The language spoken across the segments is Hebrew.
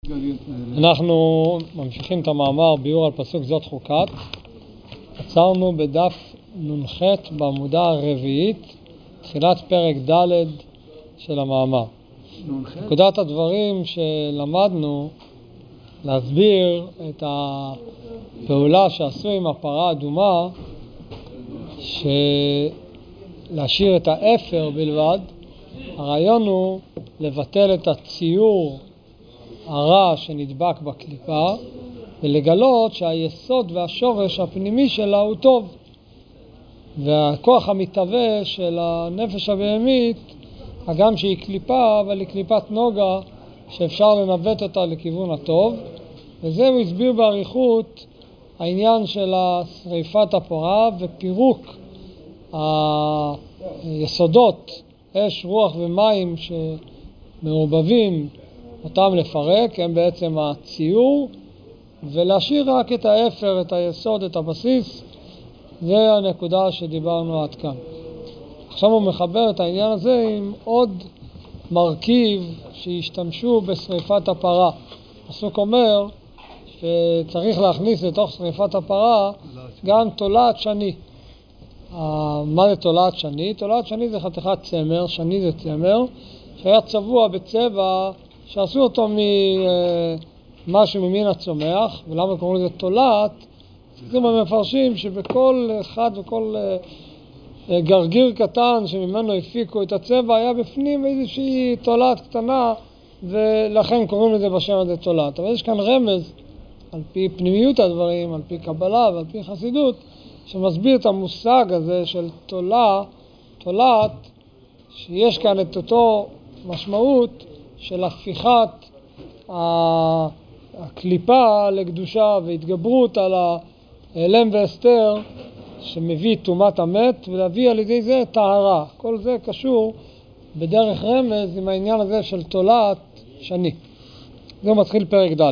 אנחנו ממשיכים את המאמר ביור על פסוק זאת חוקת. עצרנו בדף נ"ח בעמודה הרביעית, תחילת פרק ד' של המאמר. נקודת הדברים שלמדנו להסביר את הפעולה שעשו עם הפרה האדומה, להשאיר את האפר בלבד. הרעיון הוא לבטל את הציור הרע שנדבק בקליפה ולגלות שהיסוד והשורש הפנימי שלה הוא טוב, והכוח המתהווה של הנפש הבהמית, הגם שהיא קליפה, אבל היא קליפת נוגה שאפשר לנווט אותה לכיוון הטוב. וזה הוא הסביר בעריכות העניין של שריפת הפרה ופירוק היסודות, אש, רוח ומים שמעורבבים אותם לפרק, הם בעצם הציור, ולהשאיר רק את האפר, את היסוד, את הבסיס. זה הנקודה שדיברנו עד כאן. עכשיו הוא מחבר את העניין הזה עם עוד מרכיב שהשתמשו בשריפת הפרה. הפסוק אומר שצריך להכניס לתוך שריפת הפרה גם תולעת שני. מה זה תולעת שני? תולעת שני זה חתיכת צמר, שני זה צמר, שהיה צבוע בצבע שעשו אותו ממשהו ממין הצומח. ולמה קוראים לזה תולעת? זה מפרשים שבכל אחד וכל גרגיר קטן שממנו הפיקו את הצבע היה בפנים איזושהי תולעת קטנה, ולכן קוראים לזה בשם הזה תולעת. אבל יש כאן רמז על פי פנימיות הדברים, על פי קבלה ועל פי חסידות, שמסביר את המושג הזה של תולעת, שיש כאן את אותו משמעות של הפיכת הקליפה לקדושה והתגברות על ההלם והסתר שמביא תומת המת, ולהביא על ידי זה טהרה. כל זה קשור בדרך רמז עם העניין הזה של תולעת שני. זה מתחיל פרק ד'.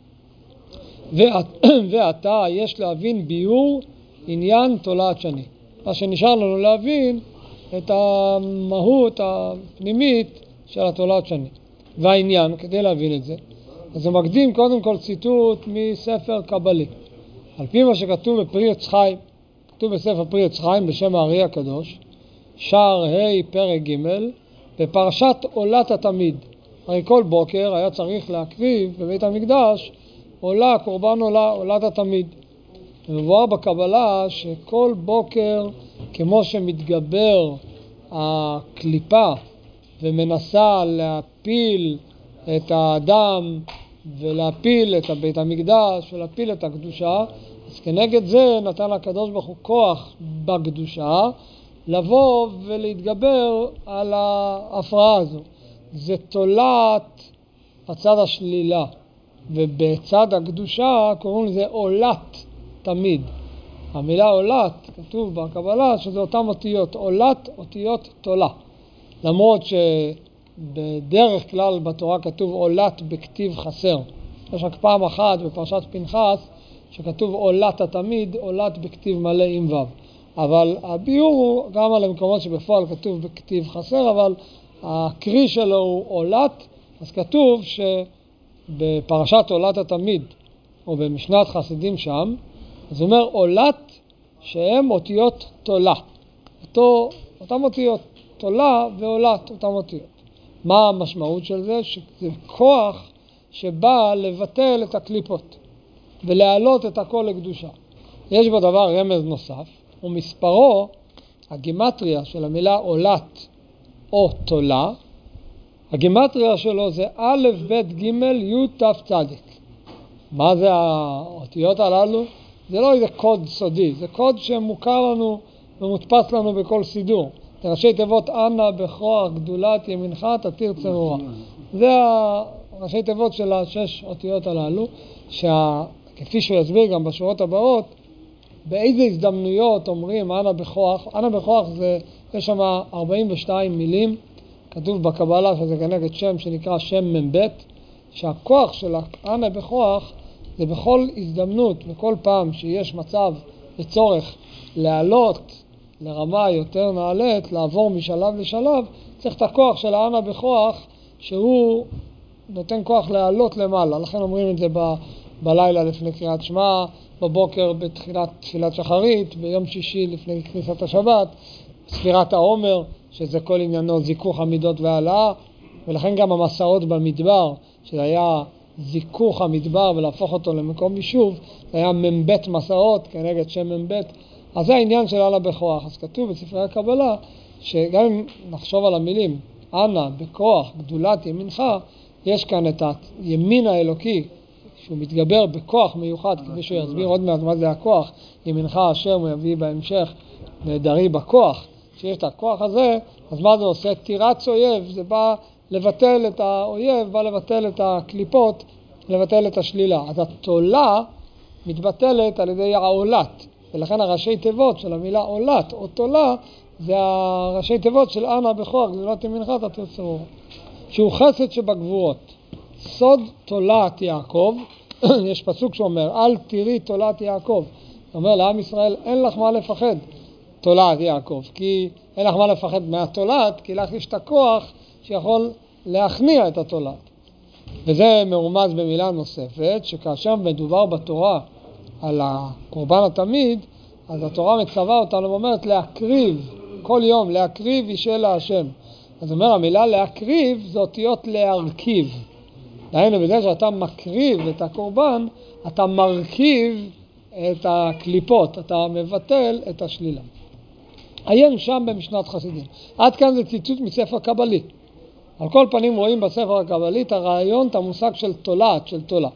ועתה יש להבין ביור עניין תולעת שני. מה שנשאר לנו להבין את המהות הפנימית של התולעת שני. והעניין, כדי להבין את זה, אז הוא מקדים קודם כל ציטוט מספר קבלי. על פי מה שכתוב בפרי עץ חיים, כתוב בספר פרי עץ חיים בשם הארי הקדוש, שער ה' פרק ג' בפרשת עולת התמיד. הרי כל בוקר היה צריך להקריב בבית המקדש עולה, קורבן עולה, עולת התמיד. ומבואר בקבלה שכל בוקר, כמו שמתגבר הקליפה ומנסה להפיל את האדם ולהפיל את בית המקדש ולהפיל את הקדושה, אז כנגד זה נתן הקדוש ברוך הוא כוח בקדושה לבוא ולהתגבר על ההפרעה הזו. זה תולעת הצד השלילה, ובצד הקדושה קוראים לזה עולת תמיד. המילה עולת, כתוב בקבלה שזה אותם אותיות, עולת אותיות תולה. למרות שבדרך כלל בתורה כתוב עולת בכתיב חסר. יש רק פעם אחת בפרשת פנחס שכתוב עולת התמיד, עולת בכתיב מלא עם ו'. אבל הביאור הוא גם על המקומות שבפועל כתוב בכתיב חסר, אבל הקרי שלו הוא עולת. אז כתוב שבפרשת עולת התמיד, או במשנת חסידים שם, אז הוא אומר עולת שהם אותיות תולה. אותם אותיות תולה ועולת, אותם אותיות. מה המשמעות של זה? שזה כוח שבא לבטל את הקליפות ולהעלות את הכל לקדושה. יש בדבר רמז נוסף, ומספרו, הגימטריה של המילה עולת או תולה, הגימטריה שלו זה א' ב' ג' י' ת' צדיק. מה זה האותיות הללו? זה לא איזה קוד סודי, זה קוד שמוכר לנו ומודפס לנו בכל סידור. זה ראשי תיבות אנא בכוח גדולת ימינך תתיר צרורה. זה ראשי תיבות של השש אותיות הללו, כפי שהוא יסביר גם בשורות הבאות, באיזה הזדמנויות אומרים אנא בכוח. אנא בכוח זה, יש שם 42 מילים, כתוב בקבלה שזה כנגד שם שנקרא שם מ"ב, שהכוח של אנא בכוח זה בכל הזדמנות, בכל פעם שיש מצב וצורך לעלות לרמה יותר נעלית, לעבור משלב לשלב, צריך את הכוח של האנה בכוח שהוא נותן כוח לעלות למעלה, לכן אומרים את זה בלילה לפני קריאת שמע, בבוקר בתחילת תפילת שחרית, ביום שישי לפני כניסת השבת, ספירת העומר, שזה כל עניינו זיכוך המידות והעלאה, ולכן גם המסעות במדבר, שזה היה זיכוך המדבר ולהפוך אותו למקום יישוב, זה היה מבית מסעות כנגד שם מבית, אז זה העניין של אנא בכוח. אז כתוב בספרי הקבלה, שגם אם נחשוב על המילים, אנא בכוח גדולת ימינך, יש כאן את הימין האלוקי, שהוא מתגבר בכוח מיוחד, כפי שהוא יסביר עוד מעט מה זה הכוח, ימינך אשר הוא יביא בהמשך, נהדרי בכוח, שיש את הכוח הזה, אז מה זה עושה? תירץ אויב, זה בא לבטל את האויב, בא לבטל את הקליפות, לבטל את השלילה. אז התולה מתבטלת על ידי העולת, ולכן הראשי תיבות של המילה עולת או תולה, זה הראשי תיבות של אנא בכוח גדולת ימינך תתיר צרורה, שהוא חסד שבגבורות. סוד תולת יעקב, יש פסוק שאומר, אל תראי תולת יעקב. אומר לעם ישראל, אין לך מה לפחד תולת יעקב, כי אין לך מה לפחד מהתולת, כי לך יש את הכוח שיכול להכניע את התולת. וזה מרומז במילה נוספת, שכאשר מדובר בתורה על הקורבן התמיד, אז התורה מצווה אותנו ואומרת להקריב, כל יום להקריב אישה להשם. אז אומר המילה להקריב זה אותיות להרכיב. דהיינו בזה שאתה מקריב את הקורבן, אתה מרכיב את הקליפות, אתה מבטל את השלילה. עיין שם במשנת חסידים. עד כאן זה ציטוט מספר קבלי. על כל פנים רואים בספר הקבלי את הרעיון, את המושג של תולעת, של תולה.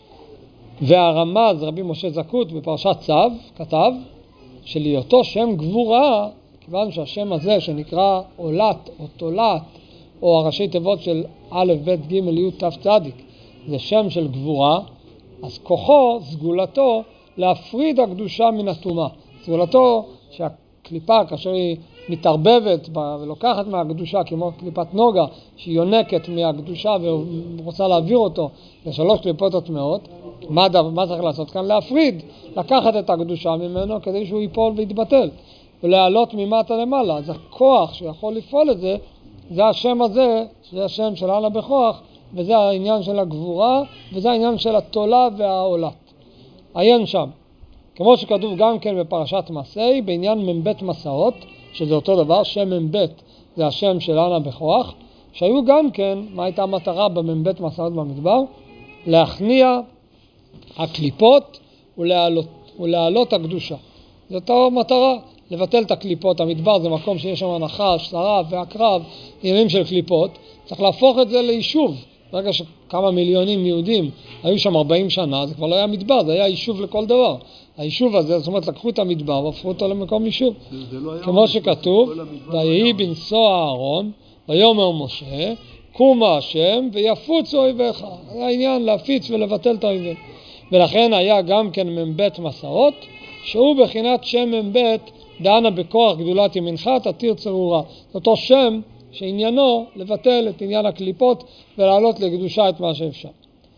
והרמז רבי משה זקות בפרשת צו כתב שלהיותו שם גבורה, כיוון שהשם הזה שנקרא עולת או תולעת, או הראשי תיבות של א' ב' ג' י' ת' צדיק, זה שם של גבורה, אז כוחו, סגולתו, להפריד הקדושה מן הטומאה. סגולתו שהקליפה, כאשר היא מתערבבת ולוקחת מהקדושה, כמו קליפת נוגה, שהיא יונקת מהקדושה ורוצה להעביר אותו לשלוש קליפות הטמאות, מה צריך לעשות כאן? להפריד, לקחת את הקדושה ממנו כדי שהוא ייפול ויתבטל, ולהעלות ממטה למעלה. אז הכוח שיכול לפעול את זה, זה השם הזה, זה השם של אנא בכוח, וזה העניין של הגבורה, וזה העניין של התולה והעולת. עיין שם. כמו שכתוב גם כן בפרשת מסעי, בעניין מבית מסעות, שזה אותו דבר, שם מבית זה השם של אנא בכוח, שהיו גם כן, מה הייתה המטרה במבית מסעות במדבר? להכניע הקליפות ולהעלות הקדושה. זאת המטרה, לבטל את הקליפות. המדבר זה מקום שיש שם נחש, שרף ועקרב, עניינים של קליפות. צריך להפוך את זה ליישוב. ברגע שכמה מיליונים יהודים היו שם 40 שנה, זה כבר לא היה מדבר, זה היה יישוב לכל דבר. היישוב הזה, זאת אומרת, לקחו את המדבר והפכו אותו למקום יישוב. כמו שכתוב, ויהי בנשוא אהרון, ויאמר משה, קומה השם ויפוצו אויביך. זה העניין להפיץ ולבטל את האויבים. ולכן היה גם כן מבית מסעות, שהוא בחינת שם מבית, דאנא בכוח גדולת ימינך תתיר צרורה. זה אותו שם שעניינו לבטל את עניין הקליפות ולהעלות לקדושה את מה שאפשר.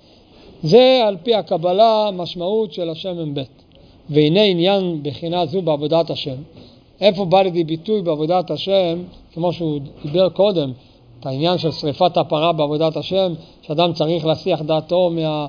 זה על פי הקבלה משמעות של השם מבית. והנה עניין בחינה זו בעבודת השם. איפה בא לידי ביטוי בעבודת השם, כמו שהוא דיבר קודם, את העניין של שריפת הפרה בעבודת השם, שאדם צריך להסיח דעתו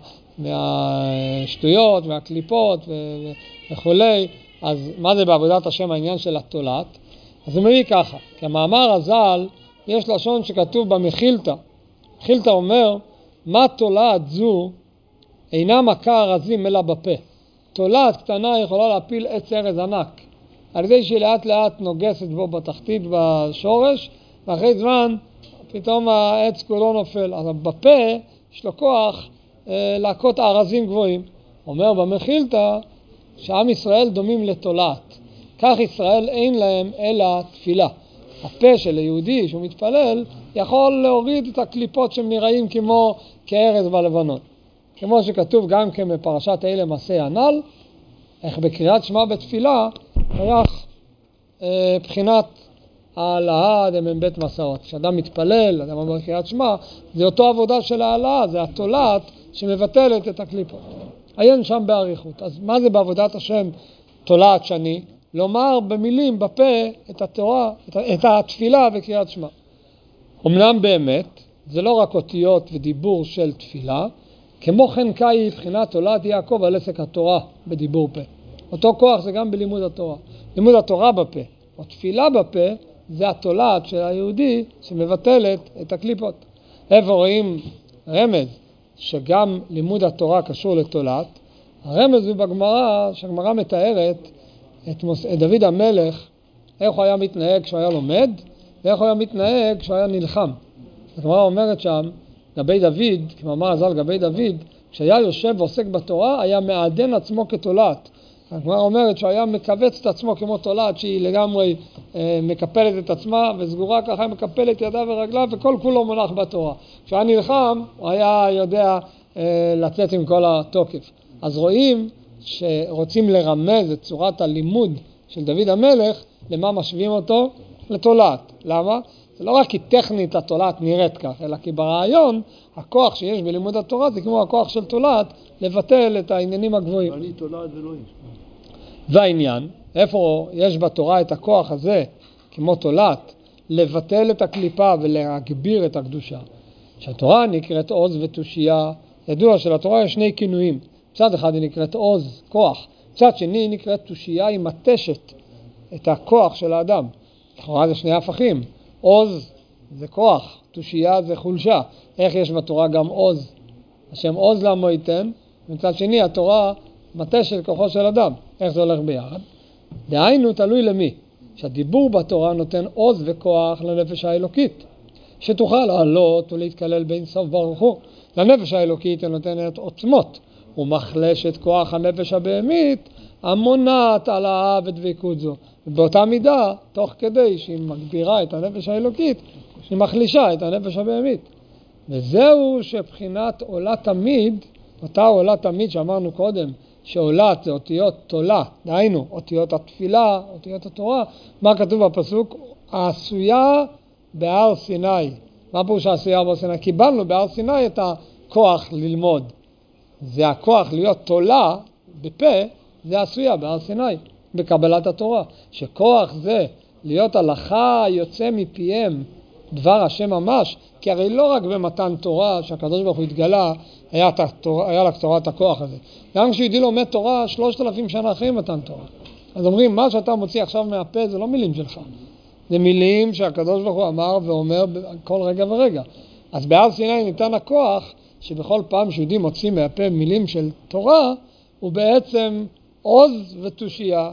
מהשטויות, מהקליפות וכולי. אז מה זה בעבודת השם העניין של התולעת? אז הוא מביא ככה, כי המאמר הז"ל יש לשון שכתוב במחילתא. מחילתא אומר, מה תולעת זו אינה מכה ארזים אלא בפה. תולעת קטנה יכולה להפיל עץ ארז ענק, על ידי שהיא לאט לאט נוגסת בו בתחתית בשורש, ואחרי זמן פתאום העץ כולו נופל. אז בפה יש לו כוח להכות ארזים גבוהים. אומר במחילתא שעם ישראל דומים לתולעת. כך ישראל אין להם אלא תפילה. הפה של היהודי שהוא מתפלל יכול להוריד את הקליפות שהם נראים כמו כארז בלבנון. כמו שכתוב גם כן בפרשת אלה מסעי הנ"ל, איך בקריאת שמע בתפילה הולך בחינת העלאה דמבית מסעות. כשאדם מתפלל, אדם אומר קריאת שמע, זה אותו עבודה של העלאה, זה התולעת שמבטלת את הקליפות. עיין שם בעריכות. אז מה זה בעבודת השם תולעת שני? לומר במילים, בפה, את התורה, את התפילה וקריאת שמע. אמנם באמת, זה לא רק אותיות ודיבור של תפילה, כמו כן קאי בחינת תולעת יעקב על עסק התורה בדיבור פה. אותו כוח זה גם בלימוד התורה. לימוד התורה בפה, או תפילה בפה, זה התולעת של היהודי שמבטלת את הקליפות. איפה רואים רמז שגם לימוד התורה קשור לתולעת? הרמז הוא בגמרא, שהגמרא מתארת את דוד המלך, איך הוא היה מתנהג כשהוא היה לומד, ואיך הוא היה מתנהג כשהוא היה נלחם. הגמרא אומרת שם, גבי דוד, כמאמר הז"ל גבי דוד, כשהיה יושב ועוסק בתורה, היה מעדן עצמו כתולעת. הגמרא אומרת שהוא היה מקבץ את עצמו כמו תולעת, שהיא לגמרי מקפלת את עצמה, וסגורה ככה מקפלת ידיו ורגליו, וכל כולו מונח בתורה. כשהיה נלחם, הוא היה יודע לצאת עם כל התוקף. אז רואים שרוצים לרמז את צורת הלימוד של דוד המלך, למה משווים אותו? לתולעת. למה? זה לא רק כי טכנית התולעת נראית כך, אלא כי ברעיון, הכוח שיש בלימוד התורה זה כמו הכוח של תולעת, לבטל את העניינים הגבוהים. אני תולעת ולא יש. והעניין, איפה יש בתורה את הכוח הזה, כמו תולעת, לבטל את הקליפה ולהגביר את הקדושה. שהתורה נקראת עוז ותושייה, ידוע שלתורה יש שני כינויים. מצד אחד היא נקראת עוז, כוח. מצד שני היא נקראת תושייה, היא מתשת את הכוח של האדם. לכאורה זה שני הפכים. עוז זה כוח, תושייה זה חולשה. איך יש בתורה גם עוז? השם עוז לעמו ייתן, ומצד שני התורה מתשת כוחו של אדם. איך זה הולך ביחד? דהיינו תלוי למי? שהדיבור בתורה נותן עוז וכוח לנפש האלוקית, שתוכל לעלות ולהתקלל בין סוף ברוך הוא. לנפש האלוקית היא נותנת עוצמות, ומחלש את כוח הנפש הבהמית, המונעת על האהב ודבקות זו. ובאותה מידה, תוך כדי שהיא מגבירה את הנפש האלוקית, היא מחלישה את הנפש הבהמית. וזהו שבחינת עולה תמיד, אותה עולה תמיד שאמרנו קודם, שעולת זה אותיות תולה, דהיינו, אותיות התפילה, אותיות התורה. מה כתוב בפסוק? העשויה בהר סיני. מה פירוש העשויה בהר סיני? קיבלנו בהר סיני את הכוח ללמוד. זה הכוח להיות תולה בפה, זה עשויה בהר סיני, בקבלת התורה. שכוח זה להיות הלכה יוצא מפיהם דבר השם ממש, כי הרי לא רק במתן תורה שהקדוש ברוך הוא התגלה, היה לתורה את הכוח הזה. גם כשיהודי לומד תורה 3,000 שנה אחרי מתן תורה. אז אומרים, מה שאתה מוציא עכשיו מהפה זה לא מילים שלך. זה מילים שהקדוש ברוך הוא אמר ואומר כל רגע ורגע. אז בהר סיני ניתן הכוח שבכל פעם שיהודי מוציא מהפה מילים של תורה, הוא בעצם עוז ותושייה.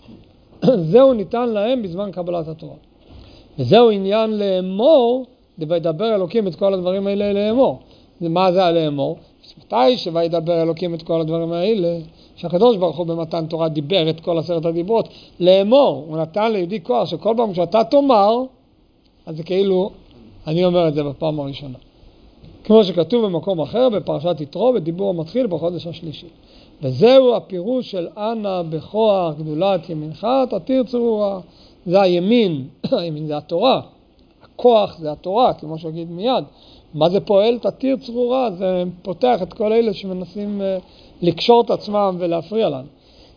זהו ניתן להם בזמן קבלת התורה. וזהו עניין לאמור, וידבר אלוקים את כל הדברים האלה לאמור. מה זה לאמור? מתי שוידבר אלוקים את כל הדברים האלה? שהקדוש ברוך הוא במתן תורה דיבר את כל 10 הדיברות. לאמור, הוא נתן ליהודי כוח שכל פעם שאתה תאמר, אז זה כאילו, אני אומר את זה בפעם הראשונה. כמו שכתוב במקום אחר, בפרשת יתרו, בדיבור המתחיל בחודש השלישי. וזהו הפירוש של אנא בכוח גדולת ימינך, תתיר צרורה. זה הימין, הימין זה התורה. הכוח זה התורה, כמו שאגיד מיד. מה זה פועל? תתיר צרורה, זה פותח את כל אלה שמנסים לקשור את עצמם ולהפריע לנו.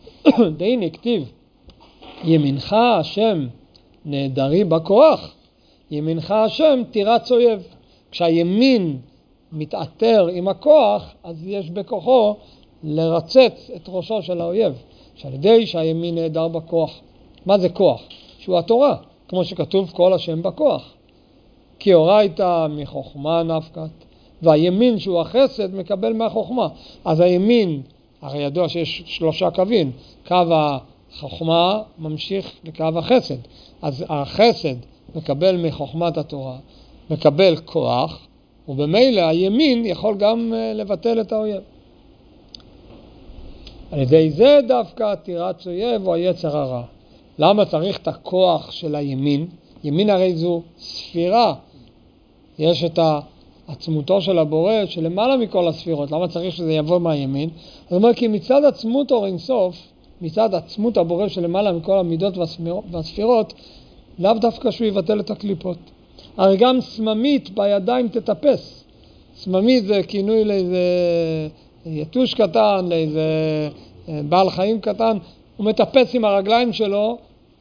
והנה כתיב, ימינך השם נהדרי בכוח, ימינך השם תירץ אויב. כשהימין מתעתר עם הכוח, אז יש בכוחו לרצץ את ראשו של האויב, שעל ידי שהימין נהדר בכוח. מה זה כוח? שהוא התורה, כמו שכתוב כל השם בכוח. כי אורייתא מחוכמה נפקת, והימין שהוא החסד מקבל מהחוכמה. אז הימין, הרי ידוע שיש 3 קווים, קו החוכמה ממשיך לקו החסד. אז החסד מקבל מחוכמת התורה, מקבל כוח, ובמילא הימין יכול גם לבטל את האויב. על ידי זה דווקא תירץ אויב או היצר הרע. למה צריך את הכוח של הימין? ימין הרי זו ספירה. יש את עצמותו של הבורא שלמעלה מכל הספירות. למה צריך שזה יבוא מהימין? זאת אומרת, כי מצד עצמות אור אינסוף, מצד עצמות הבורא שלמעלה מכל המידות והספירות, לאו דווקא שהוא יבטל את הקליפות. הרי גם סממית בידיים תטפס. סממית זה כינוי לאיזה יתוש קטן, לאיזה בעל חיים קטן. הוא מטפס עם הרגליים שלו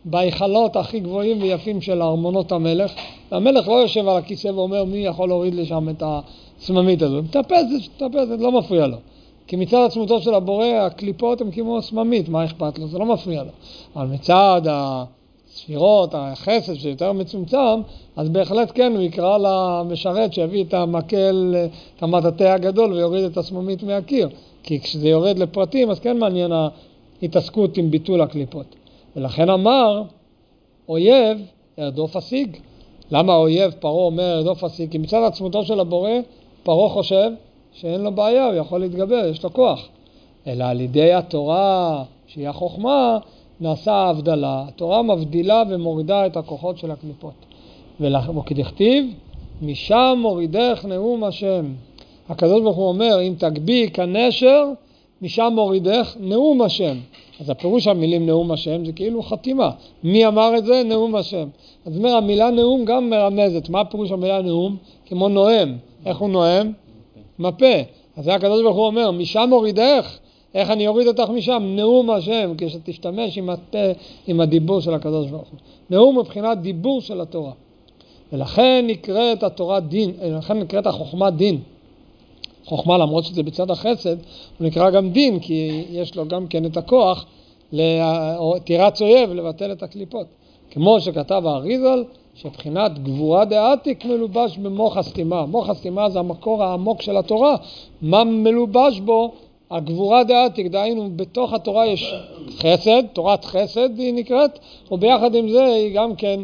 בהיכלות הכי גבוהים ויפים של ארמונות המלך. והמלך לא יושב על הכיסא ואומר מי יכול להוריד לשם את הסממית הזו. מטפסת, לא מפריע לו. כי מצד עצמותו של הבורא, הקליפות הן כמו סממית, מה אכפת לו? זה לא מפריע לו. אבל מצד הספירות, החסד שיותר מצומצם, אז בהחלט כן, הוא יקרא למשרת שיביא את המקל, את המטאטא הגדול ויוריד את הסממית מהקיר. כי כשזה יורד לפרטים, אז כן מעניין ההתעסקות עם ביטול הקליפות. ולכן אמר, אויב, ארדוף השיג. למה האויב פרעה אומר ארדוף השיג? כי מצד עצמותו של הבורא, פרעה חושב שאין לו בעיה, הוא יכול להתגבר, יש לו כוח. אלא על ידי התורה, שהיא החוכמה, נעשה ההבדלה. התורה מבדילה ומורידה את הכוחות של הקליפות. וכדכתיב, משם מורידך נאום השם. הקדוש ברוך הוא אומר, אם תגבי כנשר, משם מורידך נאום השם. אז הפירוש המילים נאום השם זה כאילו חתימה. מי אמר את זה? נאום השם. אז זאת אומרת, המילה נאום גם מרמזת. מה הפירוש המילה נאום? כמו נואם. איך הוא נואם? מפה. אז זה הקדוש ברוך הוא אומר, משם מורידך, איך אני אוריד אותך משם? נאום השם, כשתשתמש עם הפה, עם הדיבור של הקדוש ברוך הוא. נאום מבחינת דיבור של התורה. ולכן נקראת התורה דין, לכן נקראת החוכמה דין. חוכמה, למרות שזה בצד החסד, הוא נקרא גם דין, כי יש לו גם כן את הכוח תירץ אויב לבטל את הקליפות. כמו שכתב האריזל, שבחינת גבורה דעתיק מלובש במוח הסתימה. מוח הסתימה זה המקור העמוק של התורה. מה מלובש בו? הגבורה דעתיק, דהיינו בתוך התורה יש חסד, תורת חסד היא נקראת, וביחד עם זה היא גם כן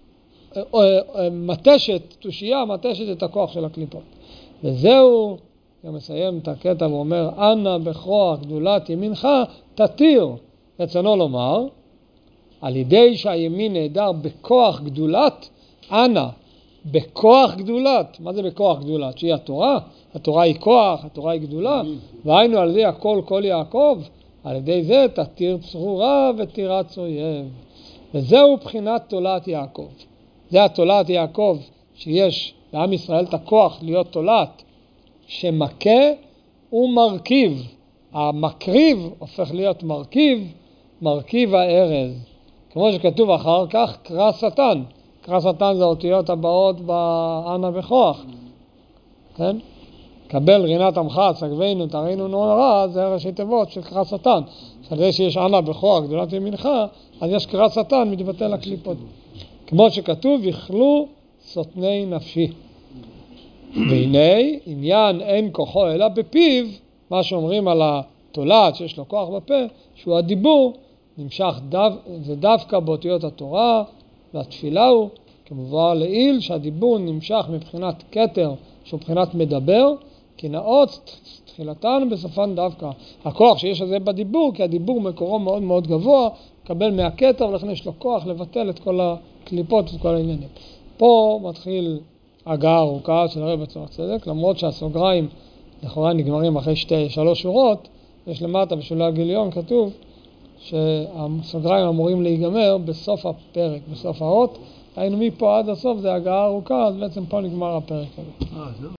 מתשת, תושייה, מתשת את הכוח של הקליפות. וזהו, הוא מסיים את הקטע ואומר, אנא בכוח גדולת ימינך תתיר. רצונו לומר, על ידי שהימין נהדר בכוח גדולת, אנא, בכוח גדולת. מה זה בכוח גדולת? שהיא התורה? התורה היא כוח, התורה היא גדולה. והיינו על ידי הכל כל יעקב, על ידי זה תתיר צרורה ותירץ אויב. וזהו בחינת תולעת יעקב. זה התולעת יעקב שיש לעם ישראל את הכוח להיות תולעת, שמכה ומרכיב. המקריב הופך להיות מרכיב, מרכיב הארז. כמו שכתוב אחר כך, קרא שטן. קרא שטן זה האותיות הבאות באנה בכוח. כן? קבל רינת עמך, סגבנו, תראינו נורא, זה ראשי תיבות של קרא שטן. כדי שיש אנה בכוח, גדולת ימינך, אז יש קרא שטן, מתבטל הקליפות. כמו שכתוב, יכלו סוטני נפשי. והנה, עניין אין כוחו אלא בפיו, מה שאומרים על התולעת שיש לו כוח בפה, שהוא הדיבור, נמשך זה דווקא באותיות התורה, והתפילה הוא, כמובן לעיל, שהדיבור נמשך מבחינת כתר, שהוא מבחינת מדבר, כי נאות תחילתן בסופן דווקא. הכוח שיש לזה בדיבור, כי הדיבור מקורו מאוד מאוד גבוה, מקבל מהכתר, ולכן יש לו כוח לבטל את כל הקליפות ואת כל העניינים. פה מתחיל הגעה ארוכה של הרב בצורך צדק, למרות שהסוגריים לכאורה נגמרים אחרי 3 שורות, יש למטה בשולי הגיליון כתוב שהסוגריים אמורים להיגמר בסוף הפרק, בסוף האות. היינו מפה עד הסוף, זה הגעה ארוכה, אז בעצם פה נגמר הפרק הזה.